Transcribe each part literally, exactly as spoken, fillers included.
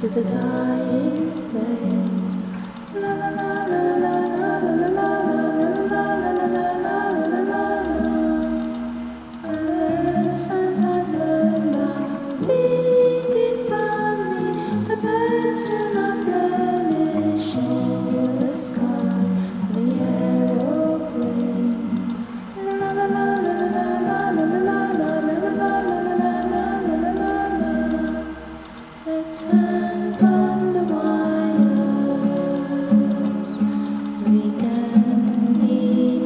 to the dying flames. La la la la la la la la la la la la la. The lessons I've learned are bleeding from me. The birds do not blemish over the sky. The aeroplane. La la la la la la la la la la la la la la la. Let's hang from the wires. We can be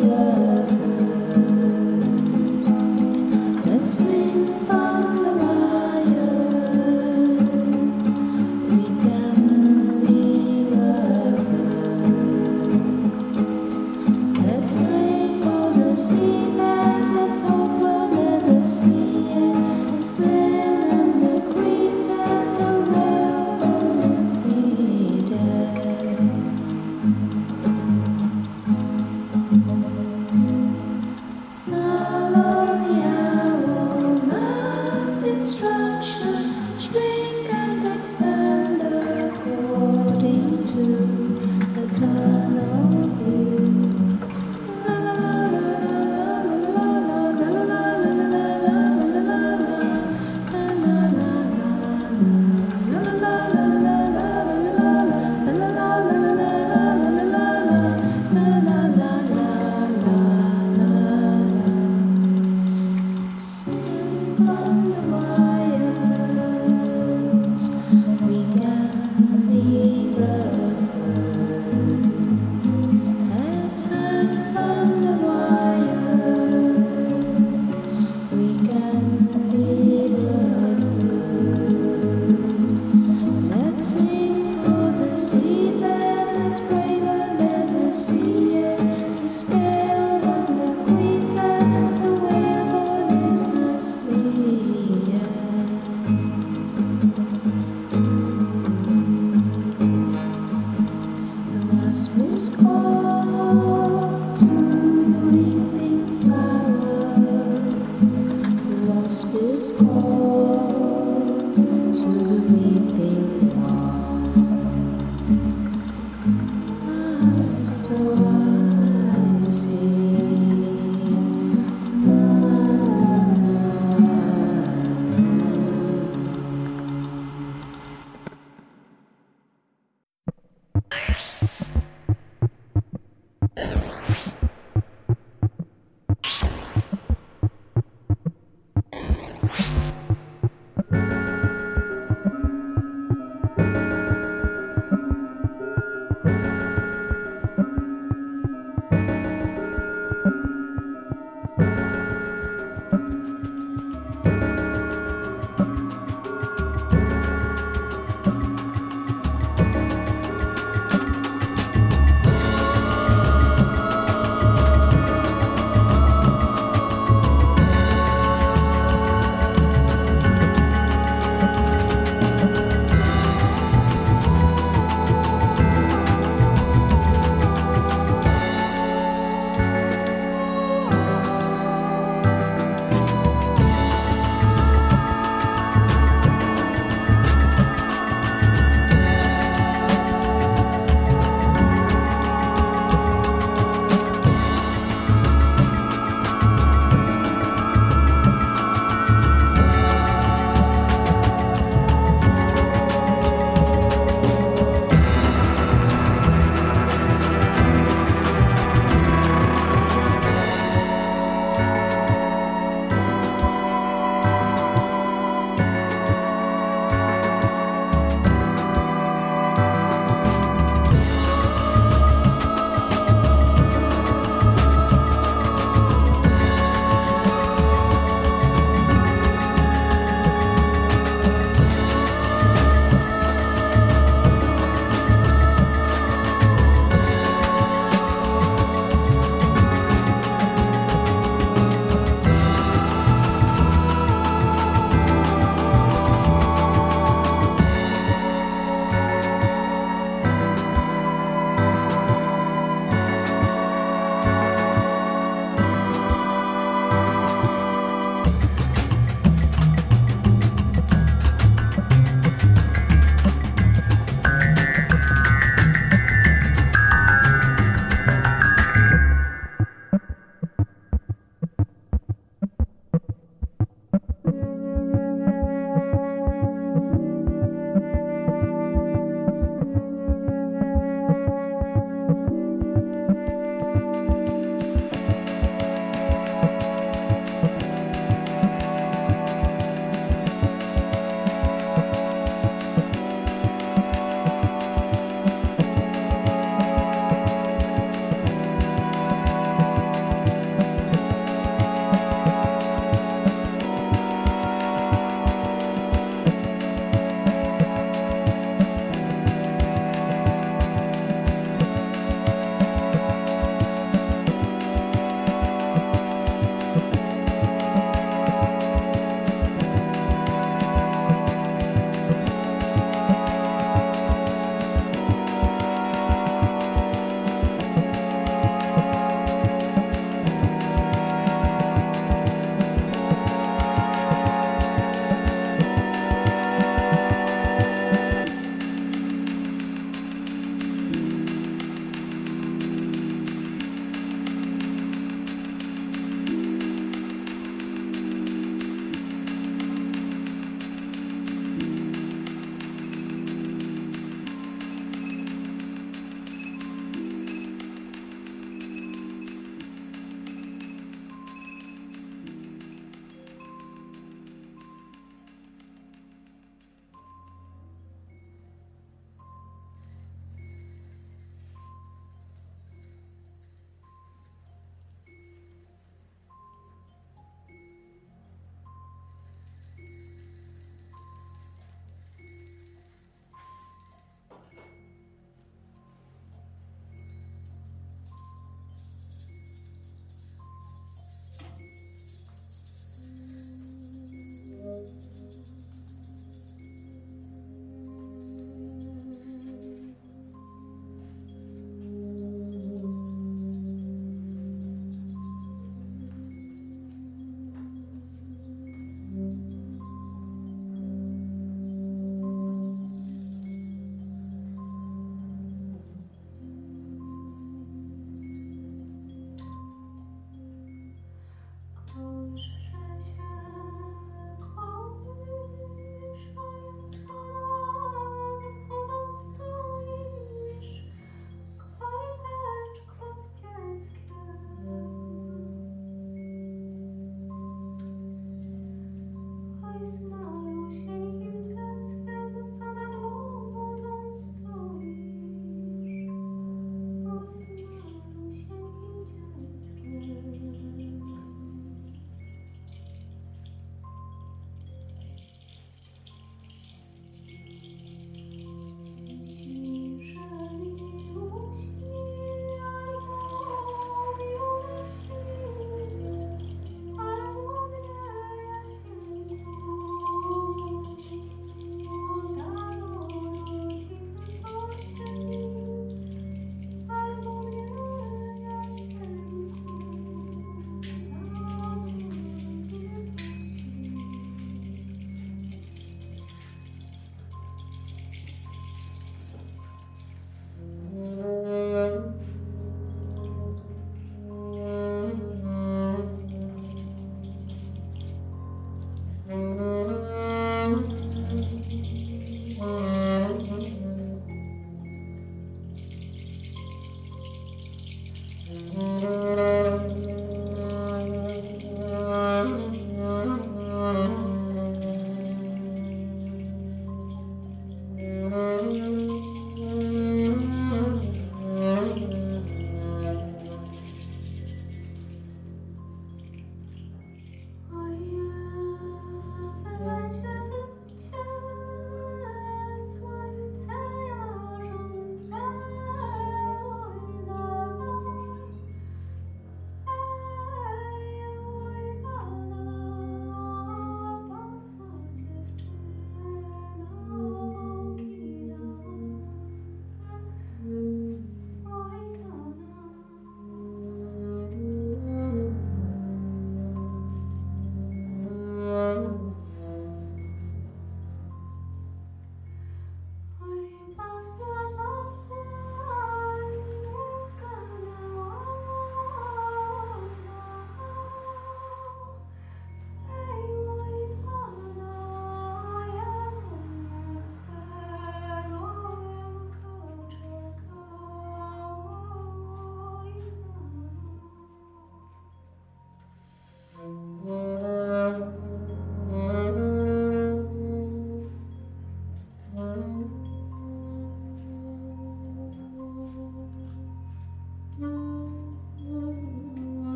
brothers. Let's swing from the wires. We can be brothers. Let's pray for the seaman. Let's hope we'll never see it. Sin and the queens and the whaleboats be dead. Follow the owl, map instruction, shrink and expand according to the tunnel view. La la la la la la la la Christmas call to the weeping flower. The wasp is called to the weeping one. So I see. Na, na,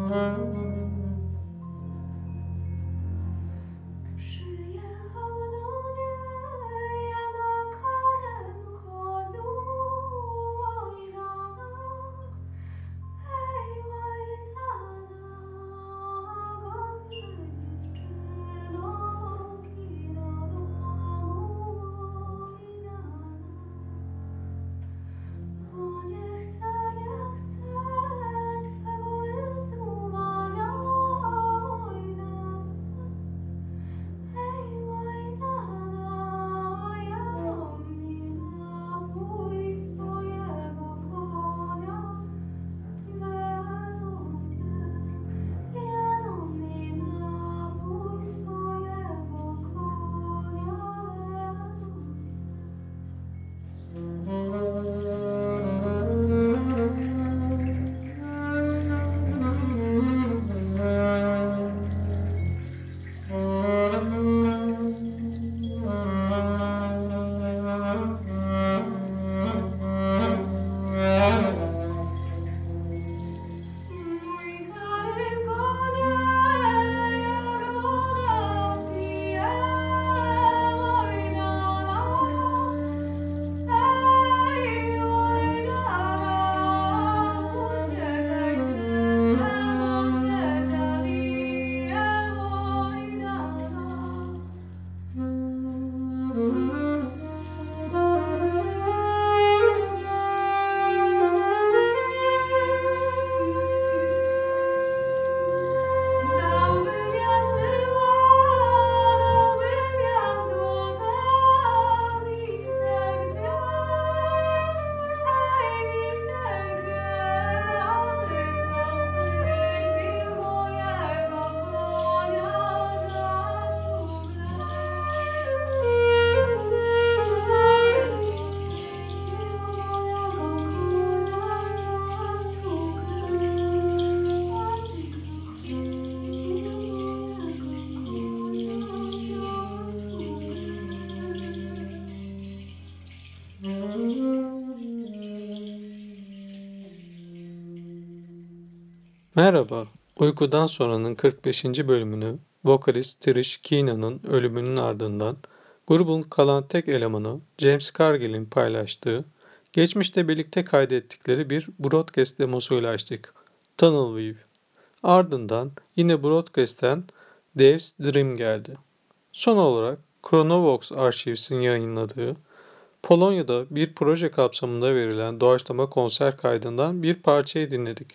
Merhaba, Uykudan Sonra'nın kırk beşinci bölümünü vokalist Trish Keenan'ın ölümünün ardından grubun kalan tek elemanı James Cargill'in paylaştığı, geçmişte birlikte kaydettikleri bir broadcast demosuyla açtık, Tunnel View. Ardından yine broadcast'ten Dave's Dream geldi. Son olarak Chronovox Archives'in yayınladığı, Polonya'da bir proje kapsamında verilen doğaçlama konser kaydından bir parçayı dinledik.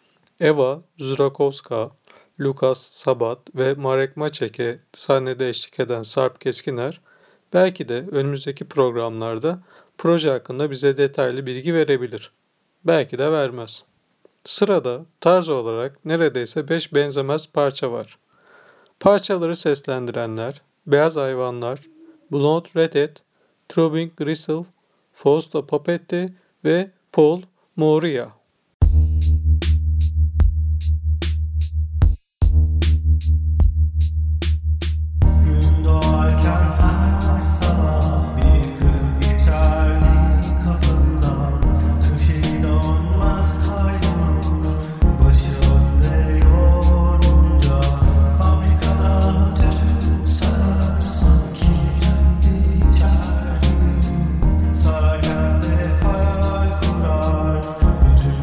Eva Zurakowska, Lukas Sabat ve Marek Maciek'e sahnede eşlik eden Sarp Keskiner, belki de önümüzdeki programlarda proje hakkında bize detaylı bilgi verebilir. Belki de vermez. Sırada tarz olarak neredeyse beş benzemez parça var. Parçaları seslendirenler Beyaz Hayvanlar, Blonde Redhead, Throbbing Gristle, Fausto Papetti ve Paul Moria. Sararken de hayal kurar, bütün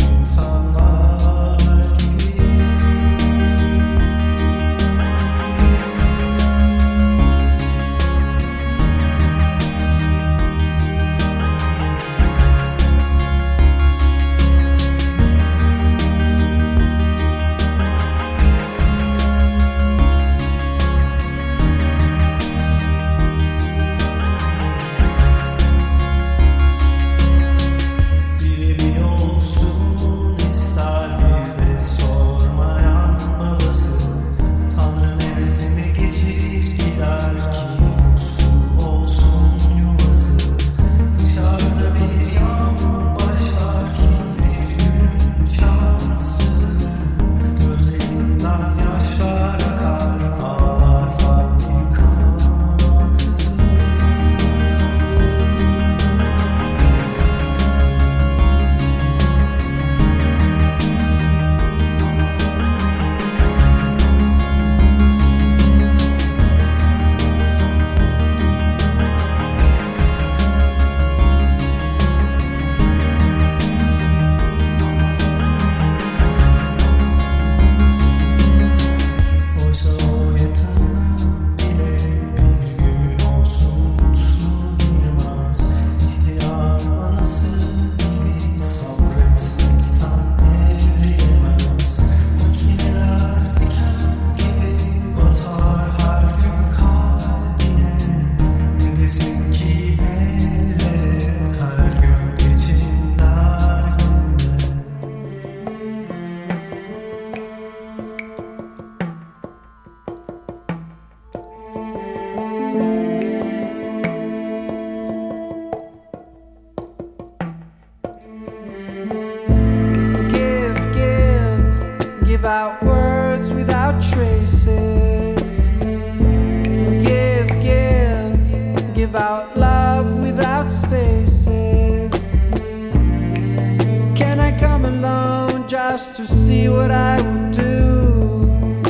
Give out words without traces. Give, give, give out love without spaces. Can I come alone just to see what I would do?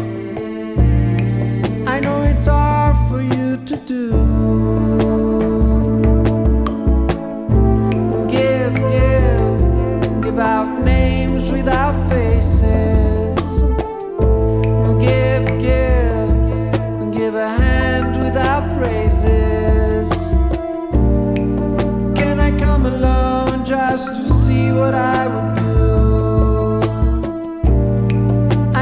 I know it's hard for you to do. Give, give, give out names without faces. Give, give, give a hand without praises. Can I come alone just to see what I would do?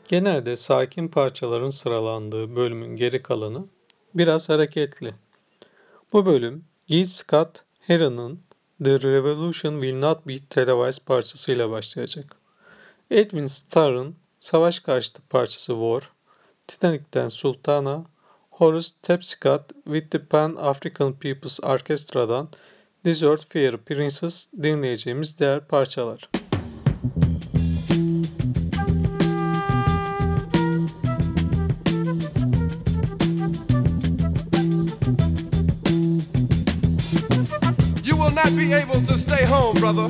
Genelde sakin parçaların sıralandığı bölümün geri kalanı biraz hareketli. Bu bölüm Gil Scott Heron'ın The Revolution Will Not Be Televised parçasıyla başlayacak. Edwin Starr'ın savaş karşıtı parçası War, Titanic'ten Sultana, Horace Tapscott with the Pan African People's Orchestra'dan Desert Fair Princess dinleyeceğimiz diğer parçalar. You will not be able to stay home, brother.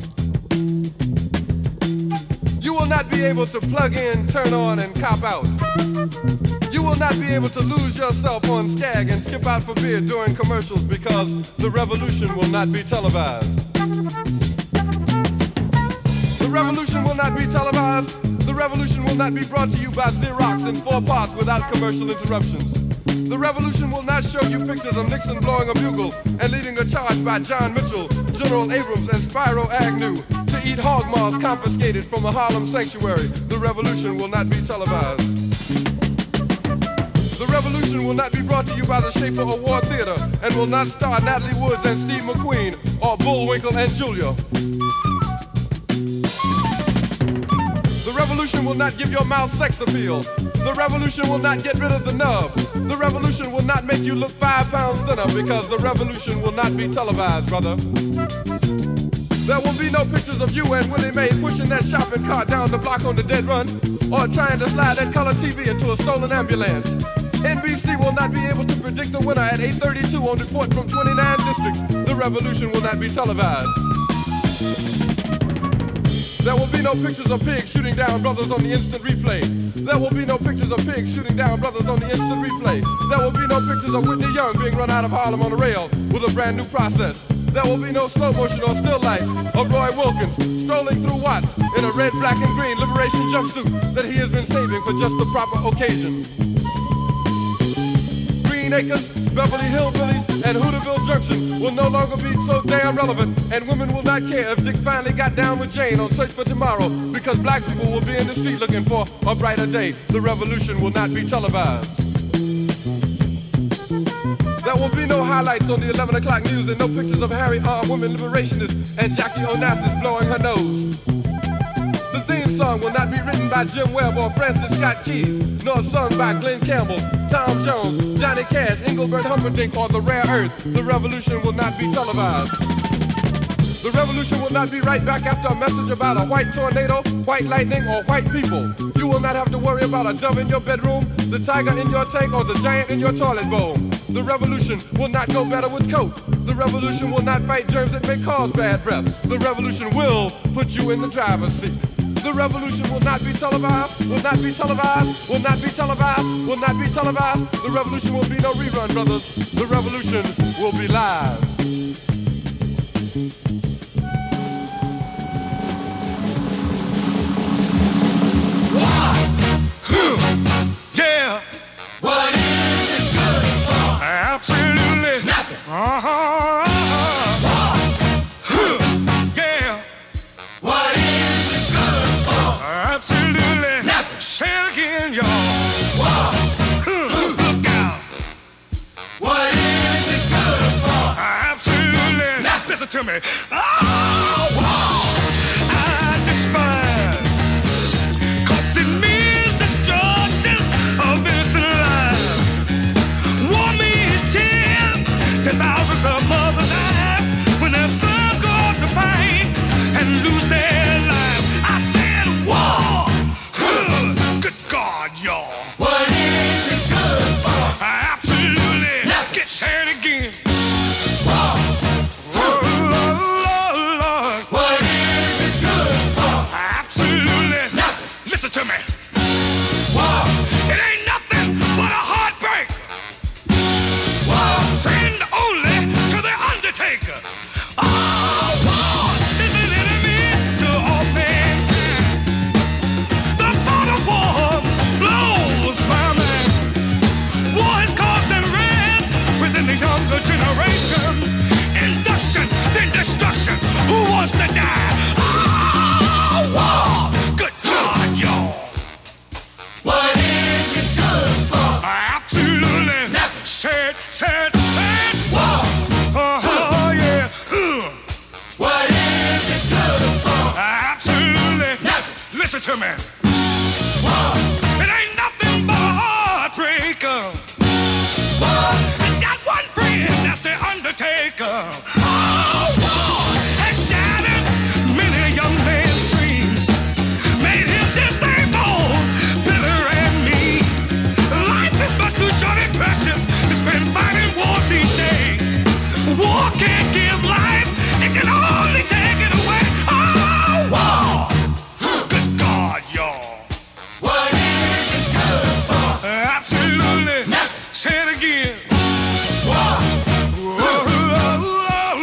You will not be able to plug in, turn on, and cop out. You will not be able to lose yourself on Skag and skip out for beer during commercials because the revolution will not be televised. The revolution will not be televised. The revolution will not be brought to you by Xerox in four parts without commercial interruptions. The revolution will not show you pictures of Nixon blowing a bugle and leading a charge by John Mitchell, General Abrams, and Spyro Agnew to eat hog maws confiscated from a Harlem sanctuary. The revolution will not be televised. The revolution will not be brought to you by the Schaefer Award Theater and will not star Natalie Woods and Steve McQueen or Bullwinkle and Julia. The revolution will not give your mouth sex appeal. The revolution will not get rid of the nubs. The revolution will not make you look five pounds thinner because the revolution will not be televised, brother. There will be no pictures of you and Willie Mae pushing that shopping cart down the block on the dead run or trying to slide that color T V into a stolen ambulance. N B C will not be able to predict the winner at eight thirty-two on report from twenty-nine districts. The revolution will not be televised. There will be no pictures of pigs shooting down brothers on the instant replay. There will be no pictures of pigs shooting down brothers on the instant replay. There will be no pictures of Whitney Young being run out of Harlem on a rail with a brand new process. There will be no slow motion or still lights of Roy Wilkins strolling through Watts in a red, black, and green liberation jumpsuit that he has been saving for just the proper occasion. Green Acres, Beverly Hillbillies, and Hooterville Junction will no longer be so damn relevant, and women will not care if Dick finally got down with Jane on Search for Tomorrow because black people will be in the street looking for a brighter day. The revolution will not be televised. There will be no highlights on the eleven o'clock news and no pictures of Harry armed women liberationists and Jackie Onassis blowing her nose. The theme song will not be written by Jim Webb or Francis Scott Keys, nor sung by Glenn Campbell, Tom Jones, Johnny Cash, Engelbert Humperdinck, or The Rare Earth. The revolution will not be televised. The revolution will not be right back after a message about a white tornado, white lightning, or white people. You will not have to worry about a dove in your bedroom, the tiger in your tank, or the giant in your toilet bowl. The revolution will not go better with Coke. The revolution will not fight germs that may cause bad breath. The revolution will put you in the driver's seat. The revolution will not be televised, will not be televised, will not be televised, will not be televised. The revolution will be no rerun, brothers. The revolution will be live. Yeah. What is it good for? Absolutely Nothing. Uh-huh. Uh-huh. Yeah. What is it good for? Absolutely Nothing. Say it again, y'all. Whoa. Look out. What is it good for? Absolutely Nothing. Listen to me. Oh, whoa. I despise. 'Cause it means destruction of innocent lives. War means tears to thousands of mothers die when their sons go off to fight and lose their lives. I said war. Good God, y'all. What is it good for? Absolutely. Nothing. Get said again. Whoa. Oh, Lord, Lord. What is it good for? Absolutely. Nothing. Listen to me. Whoa. It ain't nothing but a heartbreak. Whoa. Friend only to the undertaker. Oh, war is an enemy to all mankind. The thought of war blows my mind. War has caused unrest within the younger generation. Induction, then destruction. Who wants to die? Oh, war. Good God, y'all. Listen to me. It ain't nothing but a heartbreaker. It's got one friend, that's the Undertaker. Oh, war has shattered many young man's dreams, made him disabled, bitter and mean. Life is much too short and precious to spend fighting wars each day. War can't give life, it can only take it away. Oh, war! Good God, y'all. What is it good for? Absolutely. Nothing. Say it again. War. Whoa, whoa, whoa,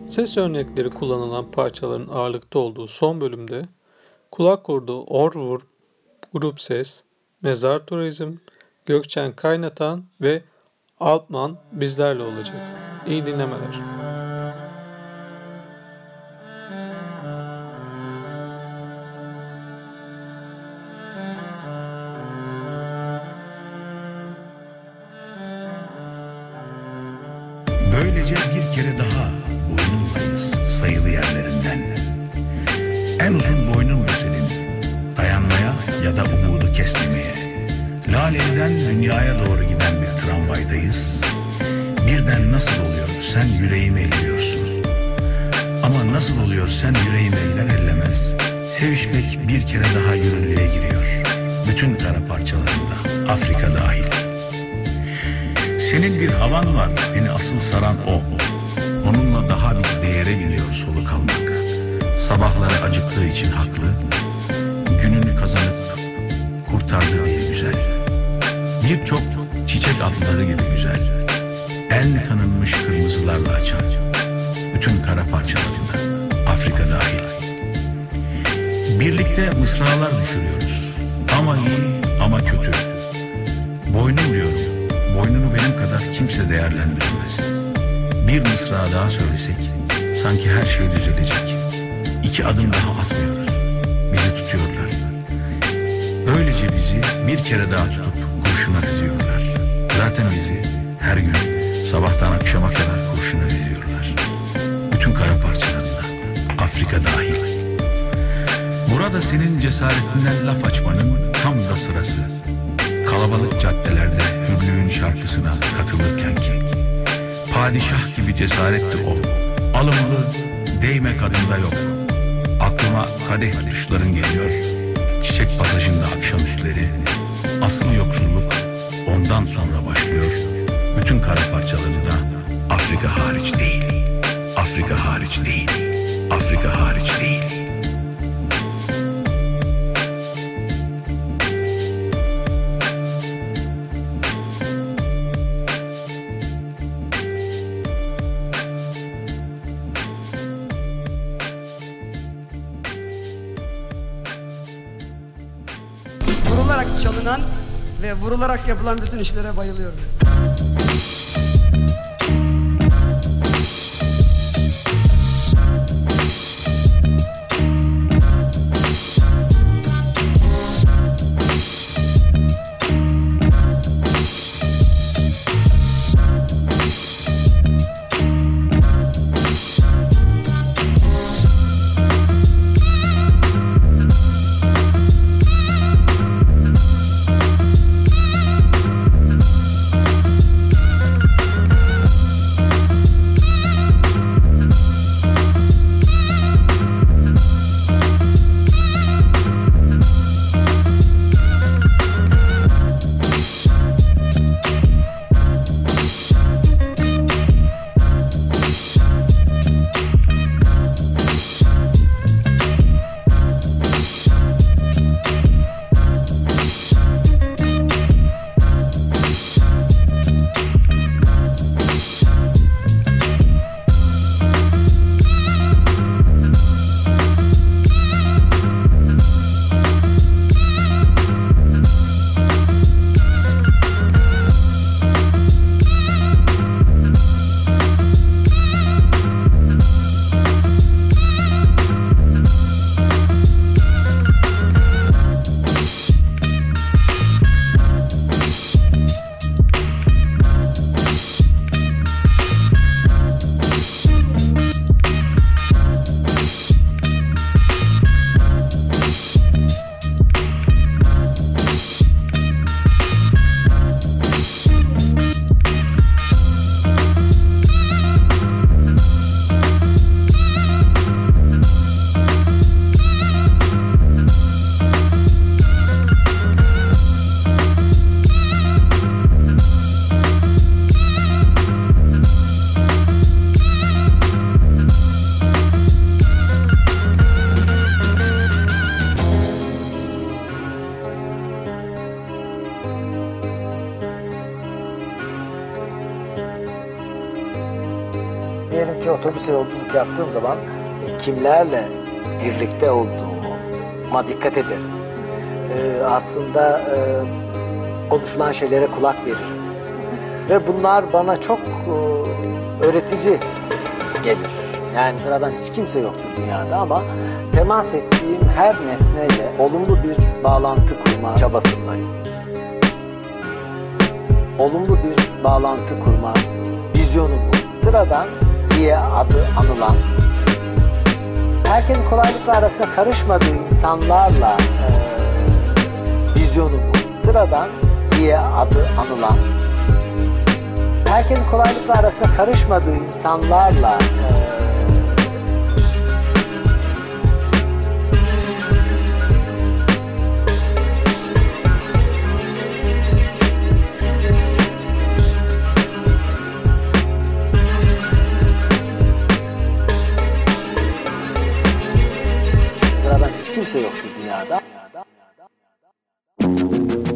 Ses örnekleri kullanılan parçaların ağırlıkta olduğu son bölümde kulak kurdu Orvur, Grup Ses, Mezar Turizm, Gökçen Kaynatan ve Altman bizlerle olacak. İyi dinlemeler. Böylece bir kere daha boynundayız sayılı yerlerinden. En uzun boynun bu senin, dayanmaya ya da umudu kesmemeye. Laleli'den dünyaya doğru giden bir tramvaydayız. Birden nasıl oluyor sen yüreğimi elliyorsun. Ama nasıl oluyor sen yüreğimi eller ellemez. Sevişmek bir kere daha yürürlüğe giriyor. Bütün kara parçalarında, Afrika dahil. Senin bir havan var, beni asıl saran o. Onunla daha bir değere biniyor soluk almak. Sabahları acıktığı için haklı, gününü kazanıp kurtardı diye güzel. Birçok çiçek adları gibi güzel. En tanınmış kırmızılarla açan, bütün kara parçalarında, Afrika dahil. Birlikte mısralar düşürüyoruz. Ama iyi ama kötü. Boynum diyorum. Boynunu benim kadar kimse değerlendiremez. Bir mısra daha söylesek sanki her şey düzelecek. İki adım daha atmıyoruz. Bizi tutuyorlar. Öylece bizi bir kere daha tutup kurşuna diziyorlar. Zaten bizi her gün sabahtan akşama kadar kurşuna diziyorlar. Bütün kara parçalarında, Afrika dahil. Burada senin cesaretinden laf açmanın tam da sırası. Kalabalık caddelerde hürlüğün şarkısına katılırken ki padişah gibi cesaretti o. Alımlı değme kadında yok. Aklıma kadeh tutuşların geliyor. Çiçek pasajında akşamüstleri. Asıl yoksulluk ondan sonra başlıyor. Bütün kara parçalarında Afrika hariç değil. Afrika hariç değil. Afrika hariç değil. Vurularak çalınan ve vurularak yapılan bütün işlere bayılıyorum. otobüse yolculuk yaptığım zaman e, kimlerle birlikte olduğuma dikkat ederim. E, aslında e, konuşulan şeylere kulak veririm. Ve bunlar bana çok e, öğretici gelir. Yani sıradan hiç kimse yoktur dünyada ama temas ettiğim her nesneyle olumlu bir bağlantı kurma çabasındayım. Olumlu bir bağlantı kurma vizyonum bu. Sıradan diye adı anılan, herkesin kolaylıkla arasına karışmadığı insanlarla e, vizyonum bu. Sıradan diye adı anılan, herkesin kolaylıkla arasına karışmadığı insanlarla e, sıradan hiç kimse yoktu dünyada.